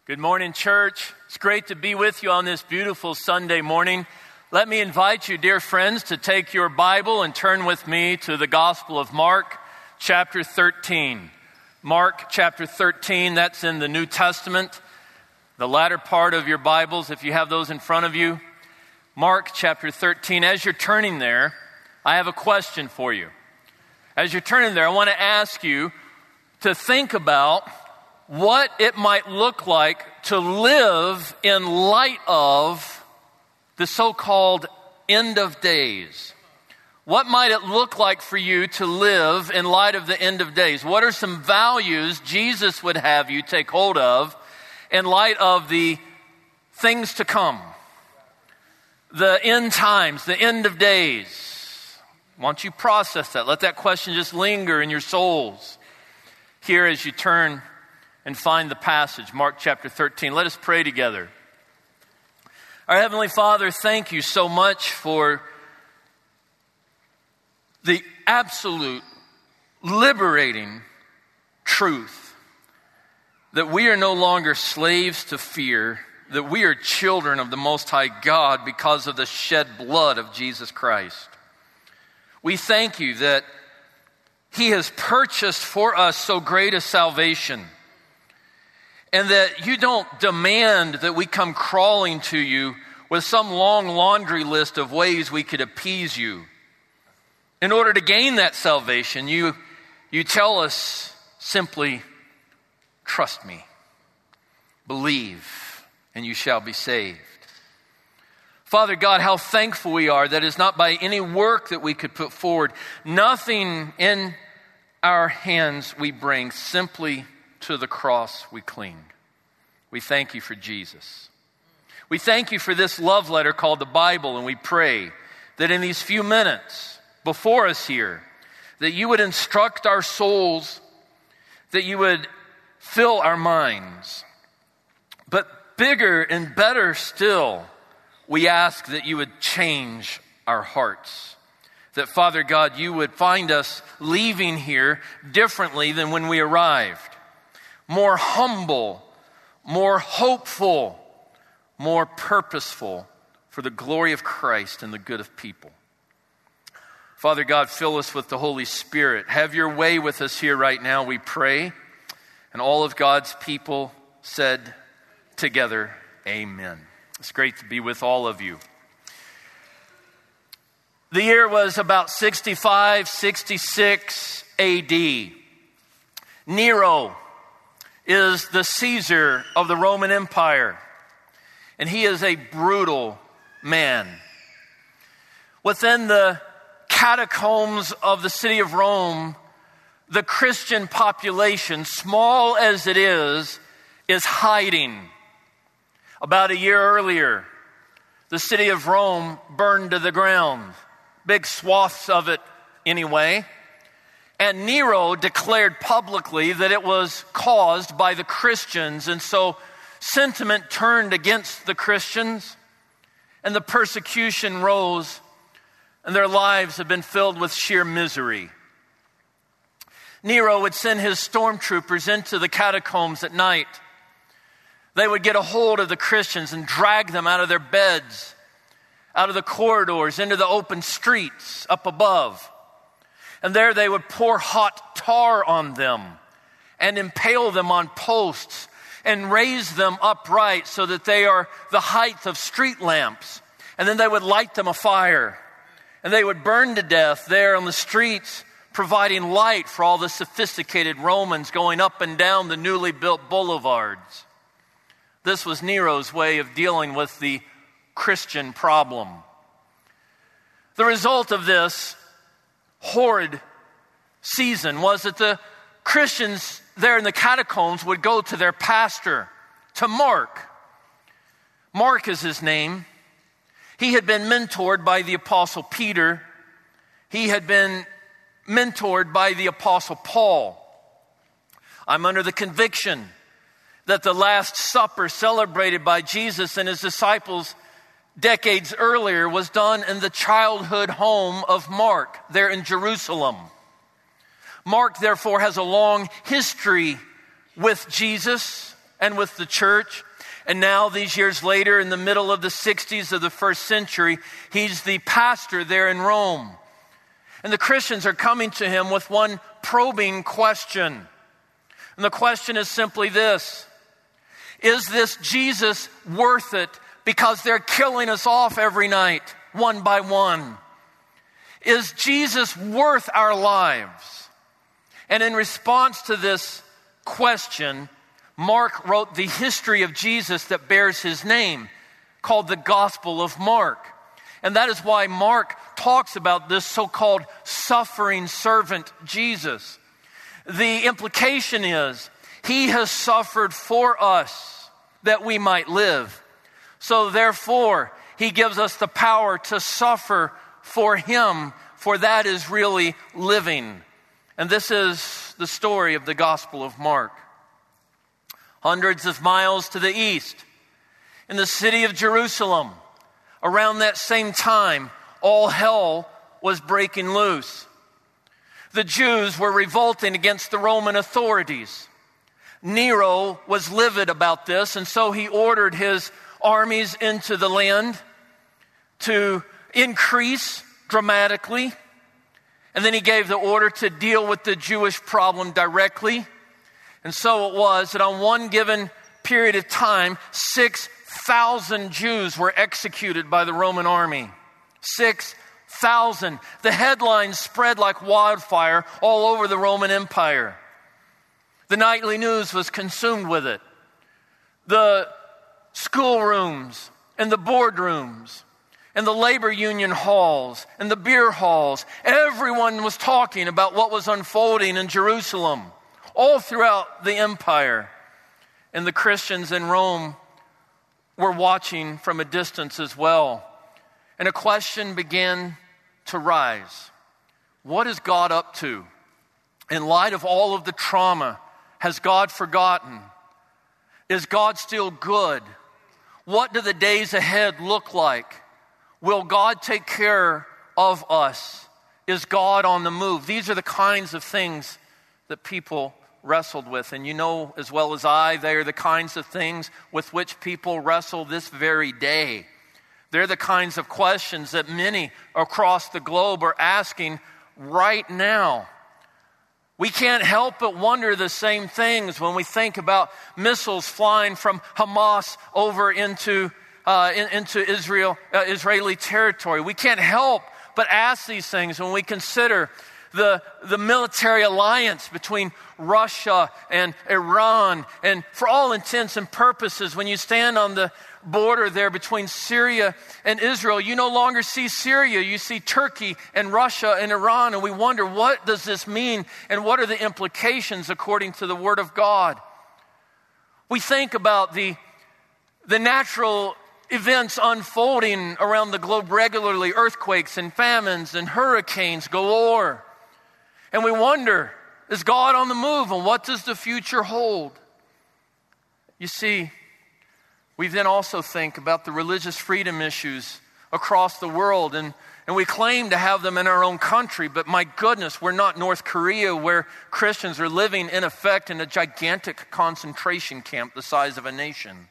Good morning, church. It's great to be with you on this beautiful Sunday morning. Let me invite you, dear friends, to take your Bible and turn with me to the Gospel of Mark, chapter 13. Mark, chapter 13, that's in the New Testament, the latter part of your Bibles, if you have those in front of you. Mark, chapter 13. As you're turning there, I have a question for you. As you're turning there, I want to ask you to think about what it might look like to live in light of the so-called end of days. What might it look like for you to live in light of the end of days? What are some values Jesus would have you take hold of in light of the things to come? The end times, the end of days. Why don't you process that? Let that question just linger in your souls here as you turn and find the passage, Mark chapter 13. Let us pray together. Our Heavenly Father, thank you so much for the absolute liberating truth that we are no longer slaves to fear, that we are children of the Most High God because of the shed blood of Jesus Christ. We thank you that He has purchased for us so great a salvation, and that you don't demand that we come crawling to you with some long laundry list of ways we could appease you. In order to gain that salvation, you tell us simply, trust me, believe, and you shall be saved. Father God, how thankful we are that it's not by any work that we could put forward. Nothing in our hands we bring, simply to the cross we cling. We thank you for Jesus. We thank you for this love letter called the Bible, and we pray that in these few minutes before us here, that you would instruct our souls, that you would fill our minds. But bigger and better still, we ask that you would change our hearts. That, Father God, you would find us leaving here differently than when we arrived. More humble, more hopeful, more purposeful for the glory of Christ and the good of people. Father God, fill us with the Holy Spirit. Have your way with us here right now, we pray. And all of God's people said together, amen. It's great to be with all of you. The year was about 65, 66 AD. Nero is the Caesar of the Roman Empire, and he is a brutal man. Within the catacombs of the city of Rome, the Christian population, small as it is hiding. About a year earlier, the city of Rome burned to the ground, big swaths of it anyway. And Nero declared publicly that it was caused by the Christians. And so sentiment turned against the Christians, and the persecution rose, and their lives have been filled with sheer misery. Nero would send his stormtroopers into the catacombs at night. They would get a hold of the Christians and drag them out of their beds, out of the corridors, into the open streets up above. And there they would pour hot tar on them and impale them on posts and raise them upright so that they are the height of street lamps. And then they would light them afire. And they would burn to death there on the streets, providing light for all the sophisticated Romans going up and down the newly built boulevards. This was Nero's way of dealing with the Christian problem. The result of this horrid season was that the Christians there in the catacombs would go to their pastor, to Mark. Mark is his name. He had been mentored by the Apostle Peter. He had been mentored by the Apostle Paul. I'm under the conviction that the Last Supper celebrated by Jesus and his disciples decades earlier was done in the childhood home of Mark there in Jerusalem. Mark, therefore, has a long history with Jesus and with the church. And now, these years later, in the middle of the 60s of the first century, he's the pastor there in Rome. And the Christians are coming to him with one probing question. And the question is simply this: is this Jesus worth it because they're killing us off every night, one by one? Is Jesus worth our lives? And in response to this question, Mark wrote the history of Jesus that bears his name, called the Gospel of Mark. And that is why Mark talks about this so-called suffering servant Jesus. The implication is, he has suffered for us that we might live. So therefore, he gives us the power to suffer for him, for that is really living. And this is the story of the Gospel of Mark. Hundreds of miles to the east, in the city of Jerusalem, around that same time, all hell was breaking loose. The Jews were revolting against the Roman authorities. Nero was livid about this, and so he ordered his armies into the land to increase dramatically. And then he gave the order to deal with the Jewish problem directly. And so it was that on one given period of time, 6,000 Jews were executed by the Roman army. 6,000. The headlines spread like wildfire all over the Roman Empire. The nightly news was consumed with it. The schoolrooms and the boardrooms and the labor union halls and the beer halls, everyone was talking about what was unfolding in Jerusalem, all throughout the empire. And the Christians in Rome were watching from a distance as well. And a question began to rise. What is God up to? In light of all of the trauma, has God forgotten? Is God still good? What do the days ahead look like? Will God take care of us? Is God on the move? These are the kinds of things that people wrestled with. And you know as well as I, they are the kinds of things with which people wrestle this very day. They're the kinds of questions that many across the globe are asking right now. We can't help but wonder the same things when we think about missiles flying from Hamas over into Israeli territory. We can't help but ask these things when we consider the military alliance between Russia and Iran. And for all intents and purposes, when you stand on the border there between Syria and Israel, you no longer see Syria, you see Turkey and Russia and Iran. And we wonder, what does this mean? And what are the implications according to the Word of God? We think about the natural events unfolding around the globe regularly, earthquakes and famines and hurricanes galore. And we wonder, is God on the move, and what does the future hold? You see, we then also think about the religious freedom issues across the world, and we claim to have them in our own country, but my goodness, we're not North Korea, where Christians are living in effect in a gigantic concentration camp the size of a nation.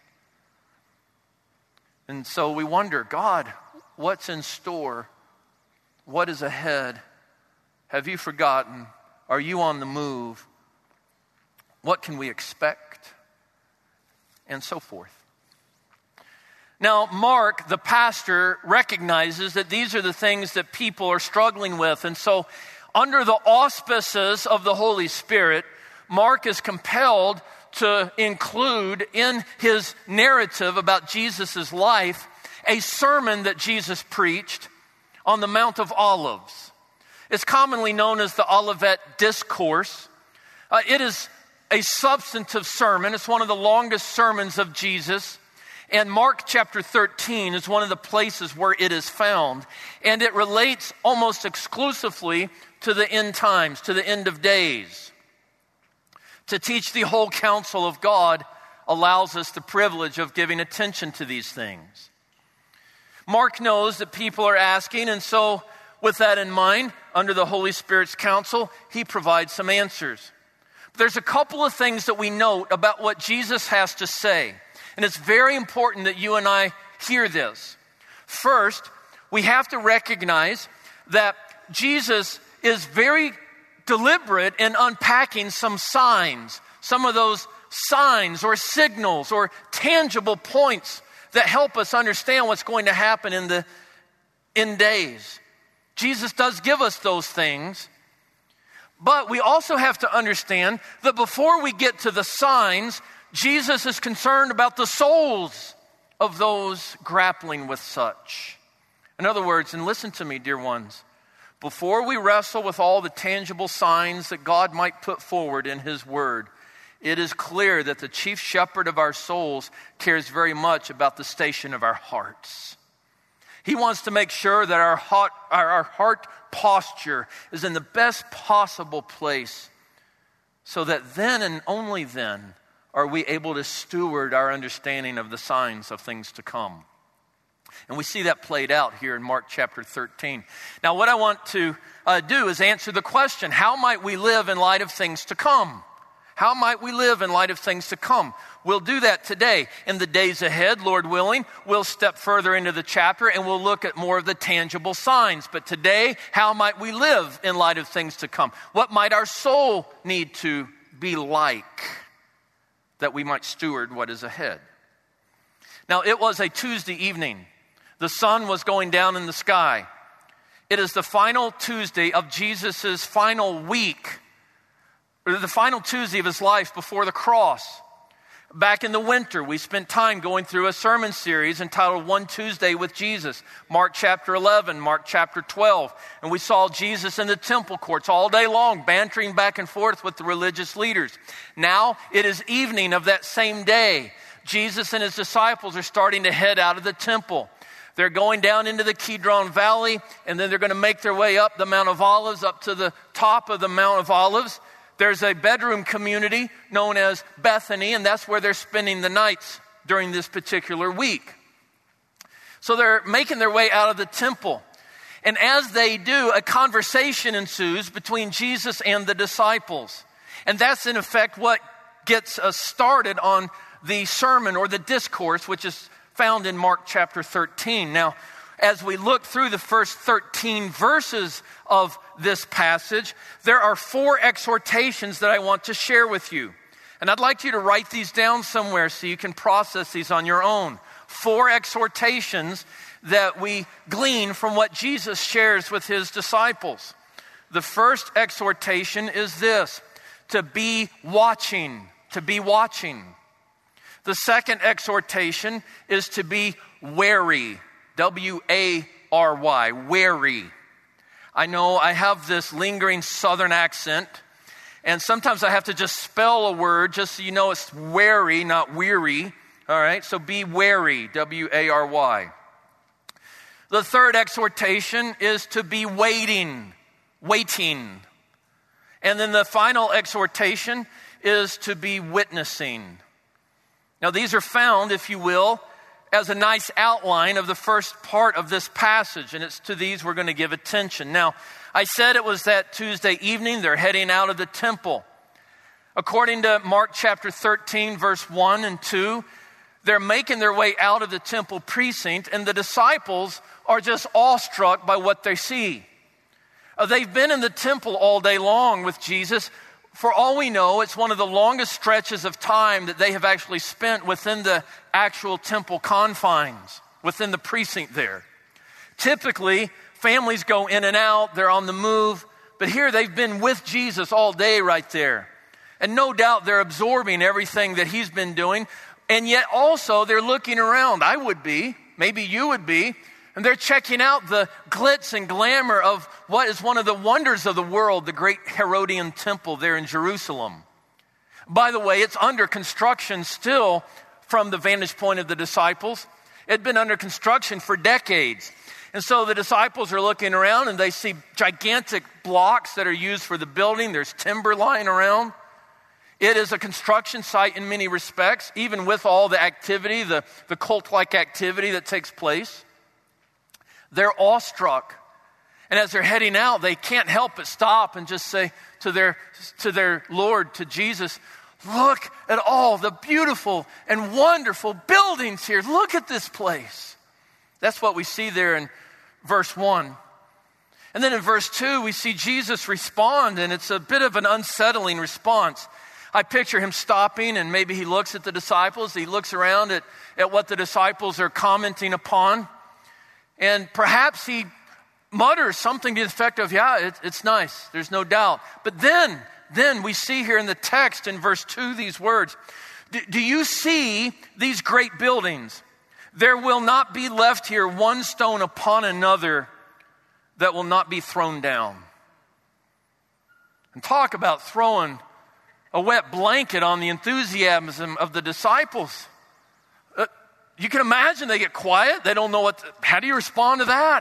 And so we wonder, God, what's in store? What is ahead? Have you forgotten? Are you on the move? What can we expect? And so forth. Now, Mark, the pastor, recognizes that these are the things that people are struggling with. And so, under the auspices of the Holy Spirit, Mark is compelled to include in his narrative about Jesus' life a sermon that Jesus preached on the Mount of Olives. It's commonly known as the Olivet Discourse. It is a substantive sermon. It's one of the longest sermons of Jesus. And Mark chapter 13 is one of the places where it is found. And it relates almost exclusively to the end times, to the end of days. To teach the whole counsel of God allows us the privilege of giving attention to these things. Mark knows that people are asking, and so with that in mind, under the Holy Spirit's counsel, he provides some answers. there's a couple of things that we note about what Jesus has to say. And it's very important that you and I hear this. First, we have to recognize that Jesus is very deliberate in unpacking some signs, some of those signs or signals or tangible points that help us understand what's going to happen in the end days. Jesus does give us those things, but we also have to understand that before we get to the signs, Jesus is concerned about the souls of those grappling with such. In other words, and listen to me, dear ones, before we wrestle with all the tangible signs that God might put forward in His Word, it is clear that the chief shepherd of our souls cares very much about the station of our hearts. He wants to make sure that our heart posture is in the best possible place, so that then and only then are we able to steward our understanding of the signs of things to come. And we see that played out here in Mark chapter 13. Now, what I want to do is answer the question, how might we live in light of things to come? How might we live in light of things to come? We'll do that today. In the days ahead, Lord willing, we'll step further into the chapter and we'll look at more of the tangible signs. But today, how might we live in light of things to come? What might our soul need to be like that we might steward what is ahead? Now, it was a Tuesday evening. The sun was going down in the sky. It is the final Tuesday of Jesus' final week, or the final Tuesday of His life before the cross. Back in the winter, we spent time going through a sermon series entitled One Tuesday with Jesus, Mark chapter 11, Mark chapter 12. And we saw Jesus in the temple courts all day long, bantering back and forth with the religious leaders. Now, it is evening of that same day. Jesus and His disciples are starting to head out of the temple. They're going down into the Kidron Valley, and then they're going to make their way up the Mount of Olives, up to the top of the Mount of Olives. There's a bedroom community known as Bethany, and that's where they're spending the nights during this particular week. So they're making their way out of the temple. And as they do, a conversation ensues between Jesus and the disciples. And that's in effect what gets us started on the sermon or the discourse, which is found in Mark chapter 13. Now, as we look through the first 13 verses of this passage, there are 4 exhortations that I want to share with you. And I'd like you to write these down somewhere so you can process these on your own. 4 exhortations that we glean from what Jesus shares with His disciples. The first exhortation is this: to be watching, to be watching. The second exhortation is to be wary, W-A-R-Y, wary. I know I have this lingering southern accent, and sometimes I have to just spell a word just so you know it's wary, not weary. All right, so be wary, W-A-R-Y. The third exhortation is to be waiting. And then the final exhortation is to be witnessing. Now, these are found, if you will, as a nice outline of the first part of this passage, and it's to these we're going to give attention. Now, I said it was that Tuesday evening. They're heading out of the temple. According to Mark chapter 13, verse 1 and 2, they're making their way out of the temple precinct, and the disciples are just awestruck by what they see. They've been in the temple all day long with Jesus. For all we know, it's one of the longest stretches of time that they have actually spent within the actual temple confines, within the precinct there. Typically, families go in and out, they're on the move, but here they've been with Jesus all day right there. And no doubt they're absorbing everything that He's been doing, and yet also they're looking around. I would be, maybe you would be, and they're checking out the glitz and glamour of what is one of the wonders of the world, the great Herodian temple there in Jerusalem. By the way, it's under construction still from the vantage point of the disciples. It had been under construction for decades. And so the disciples are looking around and they see gigantic blocks that are used for the building. There's timber lying around. It is a construction site in many respects, even with all the activity, the cult-like activity that takes place. They're awestruck. And as they're heading out, they can't help but stop and just say to their Lord, to Jesus, look at all the beautiful and wonderful buildings here. Look at this place. That's what we see there in verse 1. And then in verse 2, we see Jesus respond, and it's a bit of an unsettling response. I picture him stopping, and maybe he looks at the disciples. He looks around at what the disciples are commenting upon. And perhaps he mutters something to the effect of, yeah, it's nice. There's no doubt. But then we see here in the text in verse 2 these words. Do you see these great buildings? There will not be left here one stone upon another that will not be thrown down. And talk about throwing a wet blanket on the enthusiasm of the disciples. You can imagine they get quiet. They don't know how do you respond to that?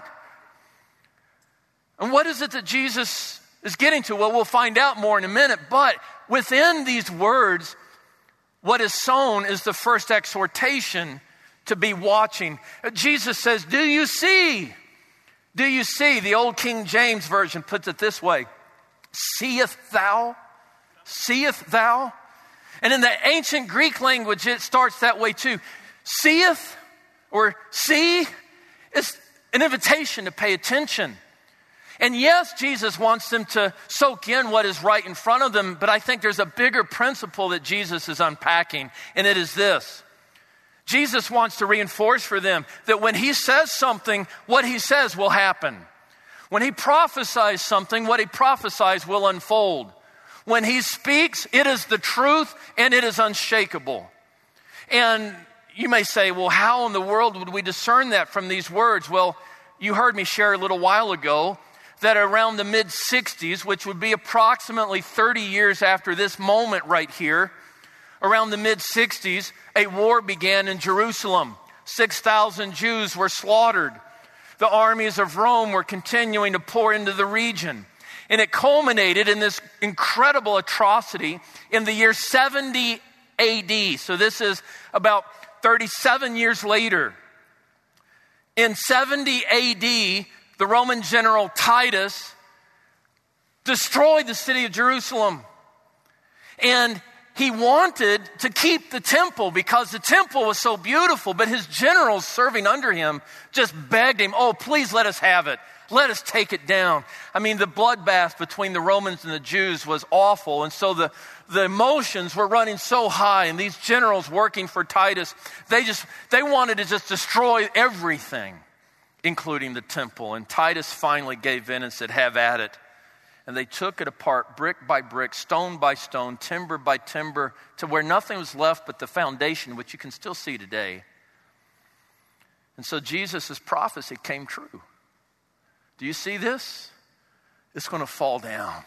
And what is it that Jesus is getting to? Well, we'll find out more in a minute. But within these words, what is sown is the first exhortation to be watching. Jesus says, do you see? Do you see? The old King James Version puts it this way. Seest thou? Seest thou? And in the ancient Greek language, it starts that way too. Seeth or see is an invitation to pay attention. And yes, Jesus wants them to soak in what is right in front of them, but I think there's a bigger principle that Jesus is unpacking, and it is this. Jesus wants to reinforce for them that when he says something, what he says will happen. When he prophesies something, what he prophesies will unfold. When he speaks, it is the truth and it is unshakable. And you may say, well, how in the world would we discern that from these words? Well, you heard me share a little while ago that around the mid-60s, which would be approximately 30 years after this moment right here, around the mid-60s, a war began in Jerusalem. 6,000 Jews were slaughtered. The armies of Rome were continuing to pour into the region. And it culminated in this incredible atrocity in the year 70 AD. So this is about 37 years later. In 70 AD, the Roman general Titus destroyed the city of Jerusalem. And he wanted to keep the temple because the temple was so beautiful, but his generals serving under him just begged him, oh, please let us have it. Let us take it down. I mean, the bloodbath between the Romans and the Jews was awful. And so the emotions were running so high, and these generals working for Titus, they wanted to just destroy everything, including the temple. And Titus finally gave in and said, have at it. And they took it apart brick by brick, stone by stone, timber by timber, to where nothing was left but the foundation, which you can still see today. And so Jesus' prophecy came true. Do you see this? It's going to fall down.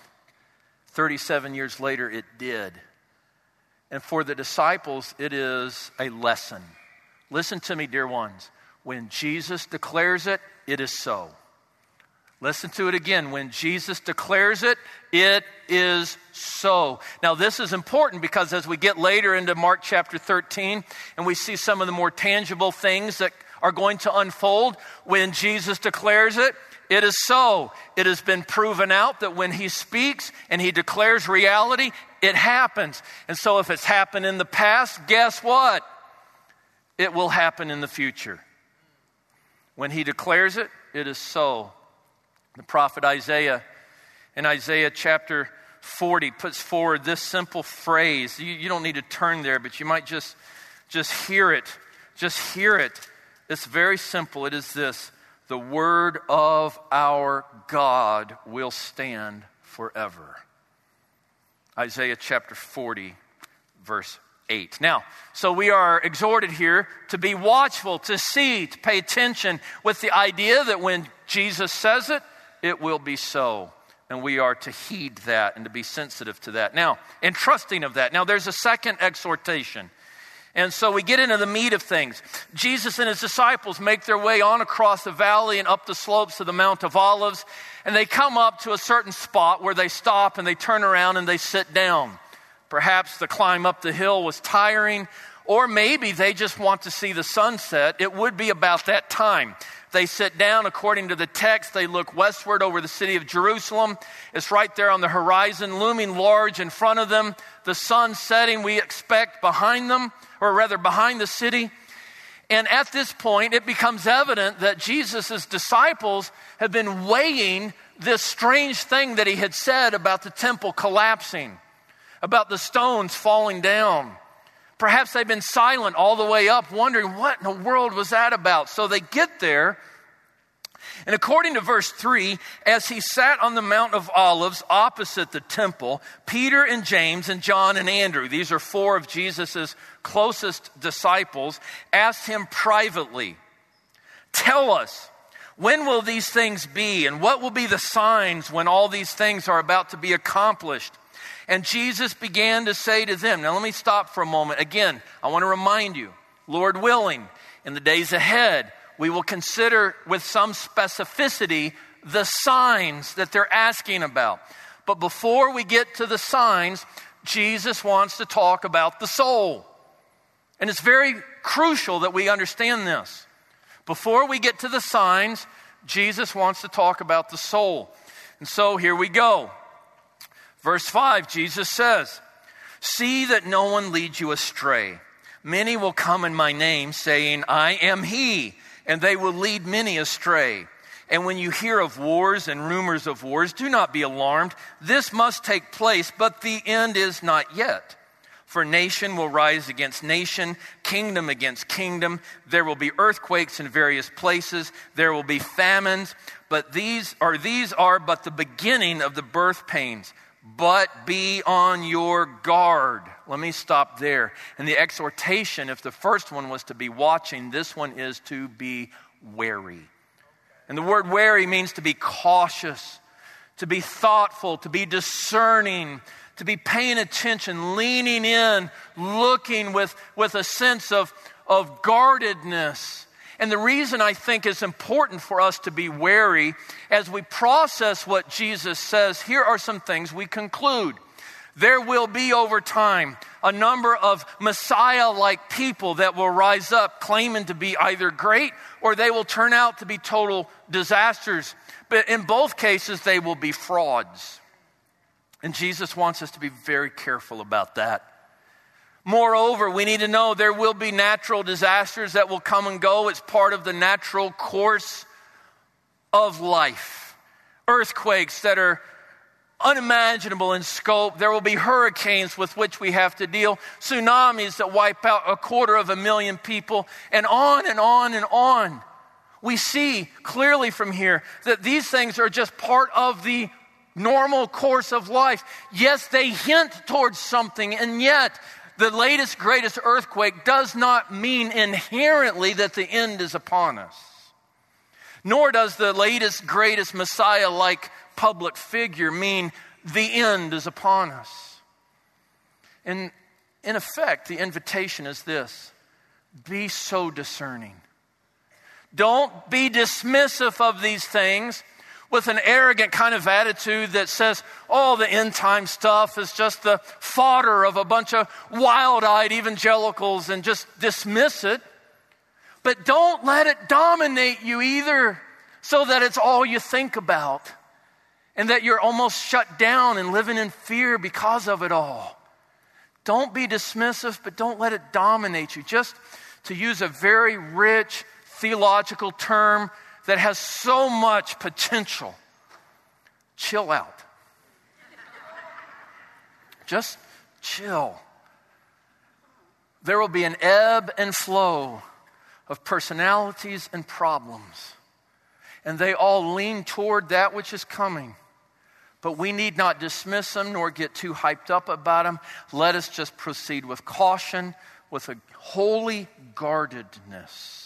37 years later, it did. And for the disciples, it is a lesson. Listen to me, dear ones. When Jesus declares it, it is so. Listen to it again. When Jesus declares it, it is so. Now, this is important because as we get later into Mark chapter 13, and we see some of the more tangible things that are going to unfold, when Jesus declares it, it is so. It has been proven out that when he speaks and he declares reality, it happens. And so if it's happened in the past, guess what? It will happen in the future. When he declares it, it is so. The prophet Isaiah, in Isaiah chapter 40, puts forward this simple phrase. You don't need to turn there, but you might just hear it. Just hear it. It's very simple. It is this: the word of our God will stand forever. Isaiah chapter 40, verse 8. Now, so we are exhorted here to be watchful, to see, to pay attention, with the idea that when Jesus says it, it will be so. And we are to heed that and to be sensitive to that. Now, and trusting of that. Now, there's a second exhortation. And so we get into the meat of things. Jesus and his disciples make their way on across the valley and up the slopes of the Mount of Olives. And they come up to a certain spot where they stop and they turn around and they sit down. Perhaps the climb up the hill was tiring, Or maybe they just want to see the sunset. It would be about that time. They sit down, according to the text, they look westward over the city of Jerusalem. It's right there on the horizon, looming large in front of them. The sun setting, we expect, behind them, or rather behind the city. And at this point, it becomes evident that Jesus' disciples have been weighing this strange thing that he had said about the temple collapsing, about the stones falling down. Perhaps they've been silent all the way up, wondering what in the world was that about. So they get there, and according to verse 3, as he sat on the Mount of Olives opposite the temple, Peter and James and John and Andrew, these are 4 of Jesus' closest disciples, asked him privately, "Tell us, when will these things be, and what will be the signs when all these things are about to be accomplished?" And Jesus began to say to them, now let me stop for a moment. Again, I want to remind you, Lord willing, in the days ahead, we will consider with some specificity the signs that they're asking about. But before we get to the signs, Jesus wants to talk about the soul. And it's very crucial that we understand this. Before we get to the signs, Jesus wants to talk about the soul. And so here we go. Verse 5, Jesus says, "See that no one leads you astray. Many will come in my name, saying, 'I am he,' and they will lead many astray. And when you hear of wars and rumors of wars, do not be alarmed. This must take place, but the end is not yet. For nation will rise against nation, kingdom against kingdom. There will be earthquakes in various places. There will be famines, but these are but the beginning of the birth pains. But be on your guard." Let me stop there. And the exhortation, if the first one was to be watching, this one is to be wary. And the word wary means to be cautious, to be thoughtful, to be discerning, to be paying attention, leaning in, looking with a sense of guardedness. And the reason I think it's important for us to be wary as we process what Jesus says, here are some things we conclude. There will be over time a number of Messiah-like people that will rise up claiming to be either great or they will turn out to be total disasters. But in both cases, they will be frauds. And Jesus wants us to be very careful about that. Moreover, we need to know there will be natural disasters that will come and go. It's part of the natural course of life. Earthquakes that are unimaginable in scope. There will be hurricanes with which we have to deal. Tsunamis that wipe out 250,000 people. And on and on and on. We see clearly from here that these things are just part of the normal course of life. Yes, they hint towards something, and yet the latest, greatest earthquake does not mean inherently that the end is upon us. Nor does the latest, greatest Messiah-like public figure mean the end is upon us. And in effect, the invitation is this: be so discerning. Don't be dismissive of these things with an arrogant kind of attitude that says, oh, the end time stuff is just the fodder of a bunch of wild-eyed evangelicals, and just dismiss it. But don't let it dominate you either, so that it's all you think about and that you're almost shut down and living in fear because of it all. Don't be dismissive, but don't let it dominate you. Just to use a very rich theological term that has so much potential, chill out. Just chill. There will be an ebb and flow of personalities and problems, and they all lean toward that which is coming. But we need not dismiss them nor get too hyped up about them. Let us just proceed with caution, with a holy guardedness.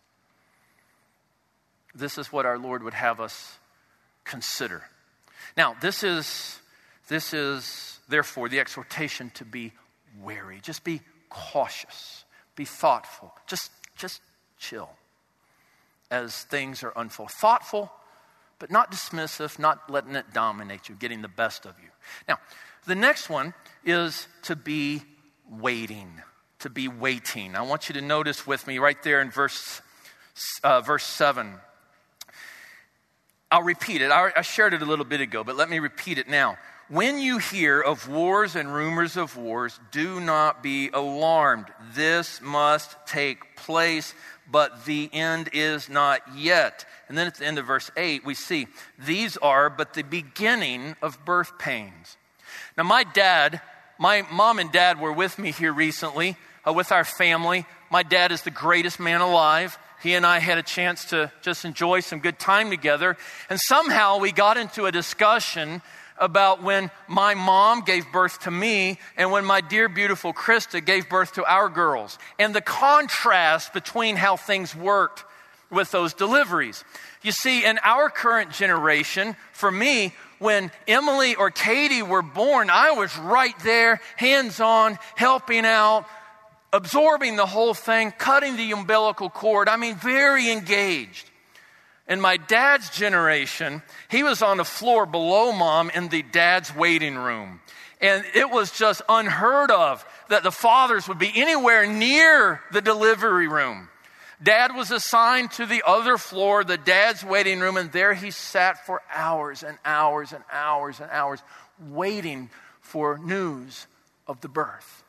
This is what our Lord would have us consider. Now, this is therefore the exhortation to be wary. Just be cautious. Be thoughtful. Just chill as things are unfolding. Thoughtful, but not dismissive, not letting it dominate you, getting the best of you. Now, the next one is to be waiting. to be waiting. I want you to notice with me right there in verse 7. I'll repeat it. I shared it a little bit ago, but let me repeat it now. When you hear of wars and rumors of wars, do not be alarmed. This must take place, but the end is not yet. And then at the end of verse 8, we see, these are but the beginning of birth pains. Now my mom and dad were with me here recently with our family. My dad is the greatest man alive. He and I had a chance to just enjoy some good time together. And somehow we got into a discussion about when my mom gave birth to me and when my dear, beautiful Krista gave birth to our girls. And the contrast between how things worked with those deliveries. You see, in our current generation, for me, when Emily or Katie were born, I was right there, hands-on, helping out, absorbing the whole thing, cutting the umbilical cord. I mean, very engaged. In my dad's generation, he was on the floor below mom in the dad's waiting room. And it was just unheard of that the fathers would be anywhere near the delivery room. Dad was assigned to the other floor, the dad's waiting room, and there he sat for hours and hours and hours and hours waiting for news of the birth.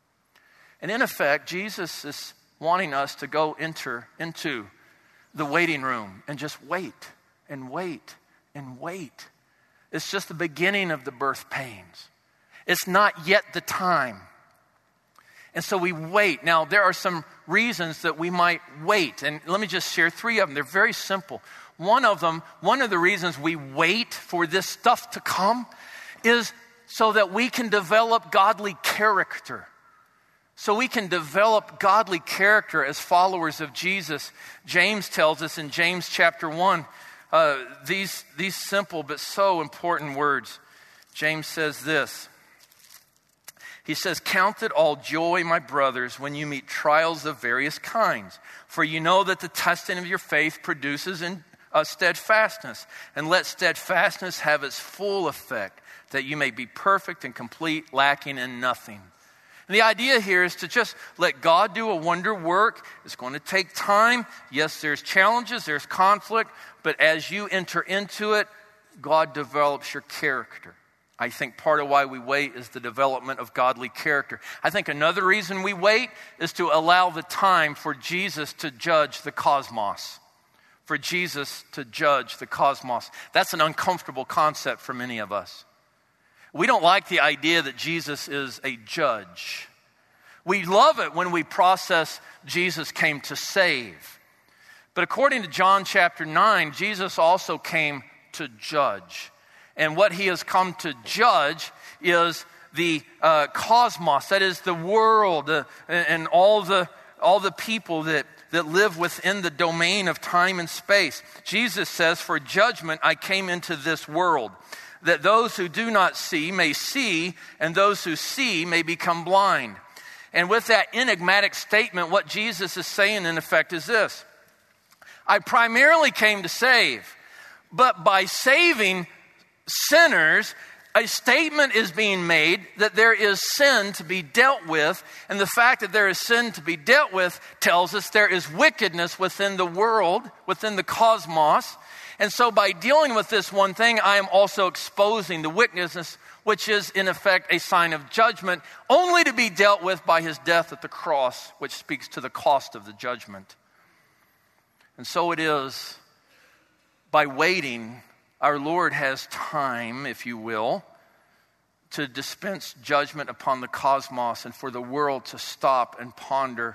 And in effect, Jesus is wanting us to go enter into the waiting room and just wait and wait and wait. It's just the beginning of the birth pains. It's not yet the time. And so we wait. Now, there are some reasons that we might wait. And let me just share 3 of them. They're very simple. One of the reasons we wait for this stuff to come is so that we can develop godly character. So we can develop godly character as followers of Jesus. James tells us in James chapter 1, these simple but so important words. James says this. He says, "Count it all joy, my brothers, when you meet trials of various kinds. For you know that the testing of your faith produces steadfastness. And let steadfastness have its full effect, that you may be perfect and complete, lacking in nothing." And the idea here is to just let God do a wonder work. It's going to take time. Yes, there's challenges, there's conflict. But as you enter into it, God develops your character. I think part of why we wait is the development of godly character. I think another reason we wait is to allow the time for Jesus to judge the cosmos. For Jesus to judge the cosmos. That's an uncomfortable concept for many of us. We don't like the idea that Jesus is a judge. We love it when we process Jesus came to save. But according to John chapter 9, Jesus also came to judge. And what he has come to judge is the cosmos, that is the world and all the people that live within the domain of time and space. Jesus says, "For judgment I came into this world, that those who do not see may see, and those who see may become blind." And with that enigmatic statement, what Jesus is saying in effect is this: I primarily came to save, but by saving sinners, a statement is being made that there is sin to be dealt with, and the fact that there is sin to be dealt with tells us there is wickedness within the world, within the cosmos. And so by dealing with this one thing, I am also exposing the wickedness, which is in effect a sign of judgment, only to be dealt with by his death at the cross, which speaks to the cost of the judgment. And so it is, by waiting, our Lord has time, if you will, to dispense judgment upon the cosmos and for the world to stop and ponder,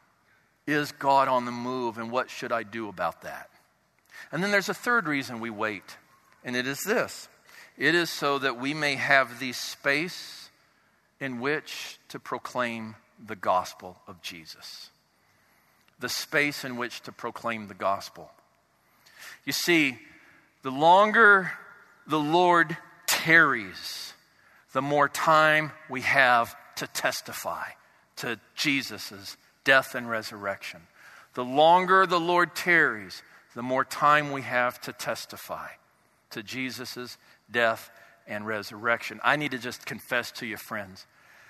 is God on the move and what should I do about that? And then there's a third reason we wait, and it is this. It is so that we may have the space in which to proclaim the gospel of Jesus. The space in which to proclaim the gospel. You see, the longer the Lord tarries, the more time we have to testify to Jesus' death and resurrection. The longer the Lord tarries, the more time we have to testify to Jesus' death and resurrection. I need to just confess to you, friends,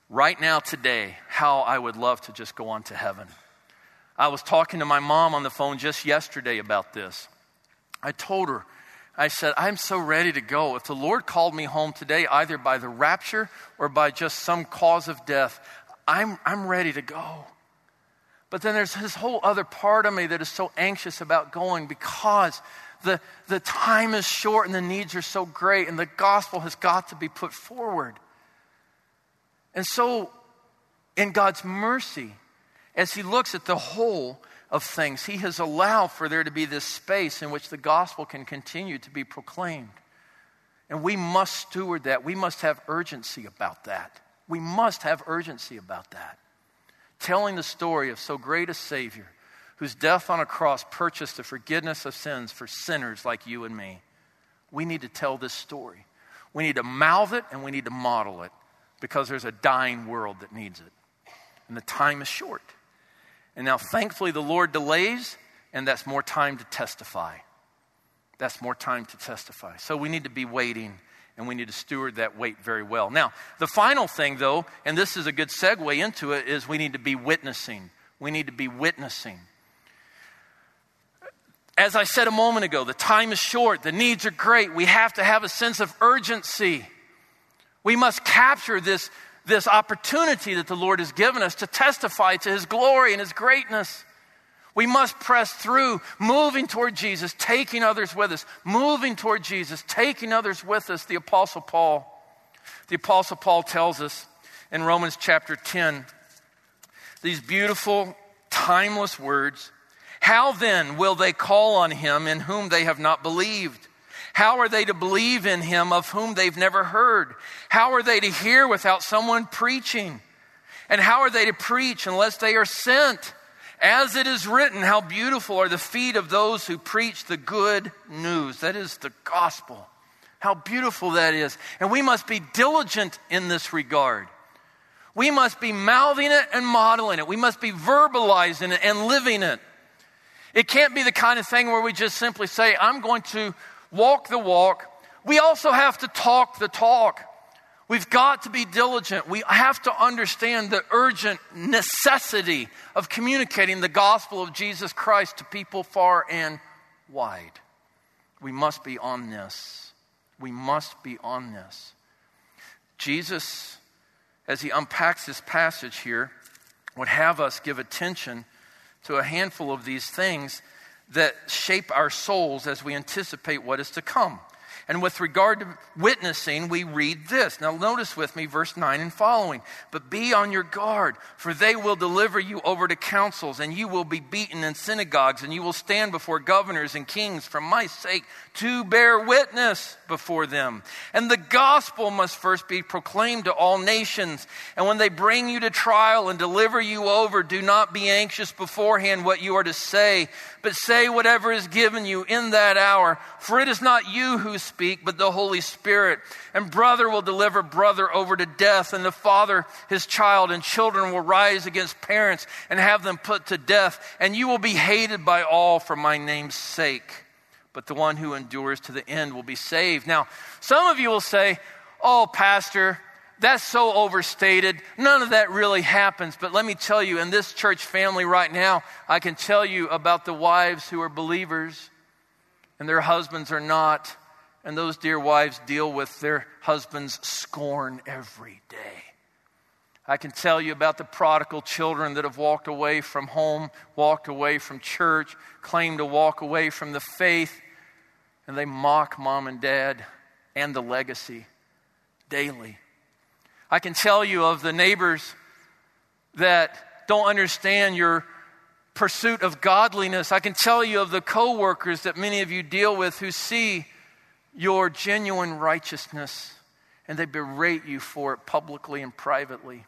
right now, today, how I would love to just go on to heaven. I was talking to my mom on the phone just yesterday about this. I told her, I said, I'm so ready to go. If the Lord called me home today, either by the rapture or by just some cause of death, I'm ready to go. But then there's this whole other part of me that is so anxious about going because the time is short and the needs are so great and the gospel has got to be put forward. And so, in God's mercy, as he looks at the whole of things, he has allowed for there to be this space in which the gospel can continue to be proclaimed. And we must steward that. We must have urgency about that. We must have urgency about that. Telling the story of so great a Savior whose death on a cross purchased the forgiveness of sins for sinners like you and me. We need to tell this story. We need to mouth it and we need to model it because there's a dying world that needs it. And the time is short. And now, thankfully, the Lord delays, and that's more time to testify. That's more time to testify. So we need to be waiting, and we need to steward that wait very well. Now, the final thing, though, and this is a good segue into it, is we need to be witnessing. We need to be witnessing. As I said a moment ago, the time is short. The needs are great. We have to have a sense of urgency. We must capture this opportunity that the Lord has given us to testify to his glory and his greatness. We must press through, moving toward Jesus, taking others with us. Moving toward Jesus, taking others with us. The Apostle Paul tells us in Romans chapter 10, these beautiful, timeless words. How then will they call on him in whom they have not believed? How are they to believe in him of whom they've never heard? How are they to hear without someone preaching? And how are they to preach unless they are sent? As it is written, how beautiful are the feet of those who preach the good news. That is the gospel. How beautiful that is. And we must be diligent in this regard. We must be mouthing it and modeling it. We must be verbalizing it and living it. It can't be the kind of thing where we just simply say, I'm going to walk the walk. We also have to talk the talk. We've got to be diligent. We have to understand the urgent necessity of communicating the gospel of Jesus Christ to people far and wide. We must be on this. We must be on this. Jesus, as he unpacks this passage here, would have us give attention to a handful of these things that shape our souls as we anticipate what is to come. And with regard to witnessing, we read this. Now notice with me verse 9 and following. But be on your guard, for they will deliver you over to councils, and you will be beaten in synagogues, and you will stand before governors and kings for my sake to bear witness before them. And the gospel must first be proclaimed to all nations. And when they bring you to trial and deliver you over, do not be anxious beforehand what you are to say, but say whatever is given you in that hour. For it is not you who speak, but the Holy Spirit. And brother will deliver brother over to death, and the father his child, and children will rise against parents and have them put to death. And you will be hated by all for my name's sake. But the one who endures to the end will be saved. Now, some of you will say, oh, Pastor, that's so overstated. None of that really happens. But let me tell you, in this church family right now, I can tell you about the wives who are believers and their husbands are not. And those dear wives deal with their husbands' scorn every day. I can tell you about the prodigal children that have walked away from home, walked away from church, claimed to walk away from the faith, and they mock mom and dad and the legacy daily. I can tell you of the neighbors that don't understand your pursuit of godliness. I can tell you of the coworkers that many of you deal with who see your genuine righteousness and they berate you for it publicly and privately.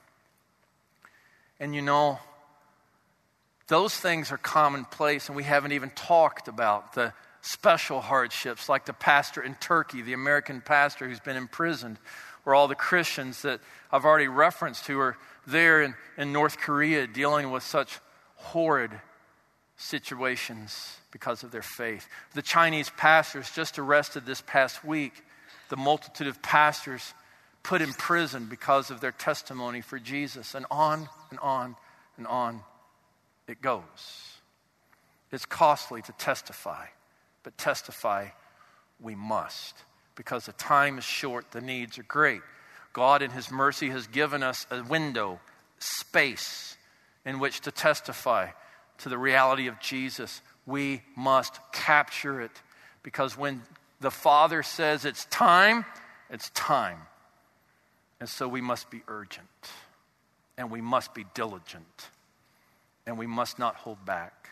And you know, those things are commonplace, and we haven't even talked about the special hardships like the pastor in Turkey, the American pastor who's been imprisoned, or all the Christians that I've already referenced who are there in North Korea dealing with such horrid situations because of their faith. The Chinese pastors just arrested this past week, the multitude of pastors put in prison because of their testimony for Jesus, and on and on and on it goes. It's costly to testify, but testify we must, because the time is short, the needs are great. God in His mercy has given us a window, space in which to testify to the reality of Jesus. We must capture it, because when the Father says it's time, it's time. And so we must be urgent, and we must be diligent, and we must not hold back.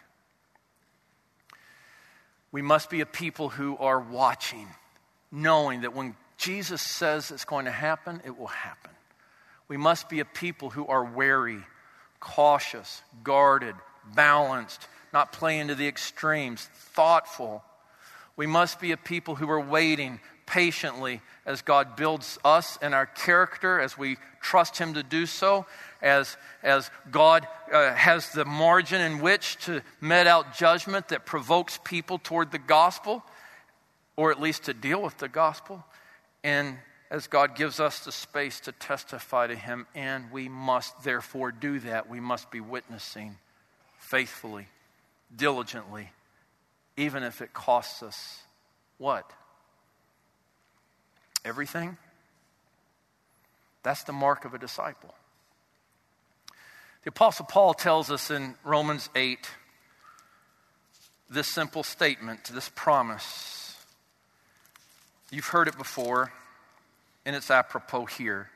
We must be a people who are watching, knowing that when Jesus says it's going to happen, it will happen. We must be a people who are wary, cautious, guarded, balanced, not playing to the extremes, thoughtful. We must be a people who are waiting patiently as God builds us and our character, as we trust Him to do so, as God has the margin in which to met out judgment that provokes people toward the gospel, or at least to deal with the gospel, and as God gives us the space to testify to Him, and we must therefore do that. We must be witnessing faithfully, diligently, even if it costs us what? Everything? That's the mark of a disciple. The Apostle Paul tells us in Romans 8 this simple statement, this promise. You've heard it before, and it's apropos here.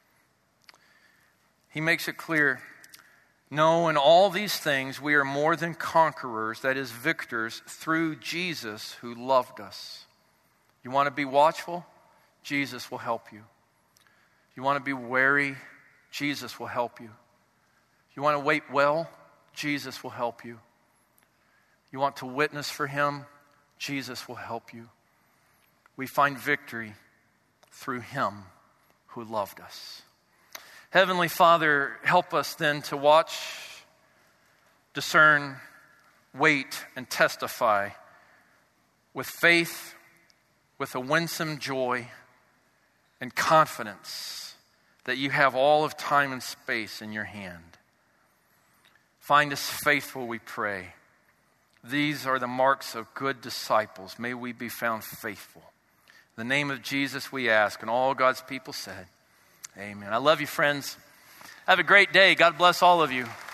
He makes it clear, no, in all these things we are more than conquerors, that is, victors, through Jesus who loved us. You want to be watchful? Jesus will help you. You want to be wary? Jesus will help you. You want to wait well? Jesus will help you. You want to witness for Him? Jesus will help you. We find victory through Him who loved us. Heavenly Father, help us then to watch, discern, wait, and testify with faith, with a winsome joy, and confidence that You have all of time and space in Your hand. Find us faithful, we pray. These are the marks of good disciples. May we be found faithful. In the name of Jesus we ask, and all God's people said, amen. I love you, friends. Have a great day. God bless all of you.